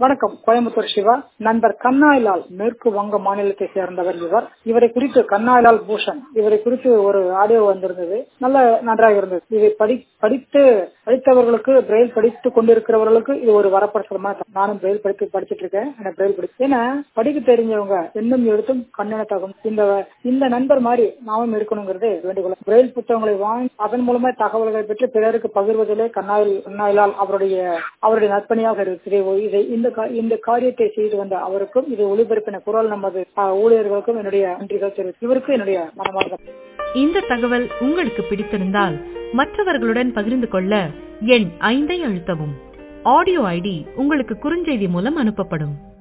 வணக்கம், கோயம்புத்தூர் சிவா. நண்பர் கண்ணாயிலால் மேற்கு வங்க மாநிலத்தை சேர்ந்தவர். இவரை குறித்து கண்ணாயிலால் பூஷன் இவரை குறித்து ஒரு ஆடியோ வந்திருந்தது. நன்றாக இருந்தது. இதை படித்தவர்களுக்கு, பிரெயில் படித்துக் கொண்டிருக்கிறவர்களுக்கு இது ஒரு வரப்பிரசாதமா. நானும் பிரெயில் படிச்சுட்டு இருக்கேன். ஏன்னா படிக்க தெரிஞ்சவங்க இன்னும் எழுத்தும் கண்ணெனத்தாகும். இந்த நண்பர் மாதிரி நாமும் இருக்கணுங்கிறது வேண்டுகோள். பிரெயில் புத்தகங்களை வாங்கி அதன் மூலமா தகவல்களை பெற்று பிறருக்கு பகிர்வதிலே கண்ணாயிலால் அவருடைய நற்பணியாக இருக்கிறது. இந்த காரியத்தை செய்து வந்த அவருக்கும், இது ஒளிபரப்பின குரல் நமது ஊழியர்களுக்கும் என்னுடைய நன்றிகள் தெரிவித்து இவருக்கு என்னுடைய மனமார்ந்த. இந்த தகவல் உங்களுக்கு பிடித்திருந்தால் மற்றவர்களுடன் பகிர்ந்து கொள்ள எண் 5 அழுத்தவும். ஆடியோ ஐடி உங்களுக்கு குறுஞ்செய்தி மூலம் அனுப்பப்படும்.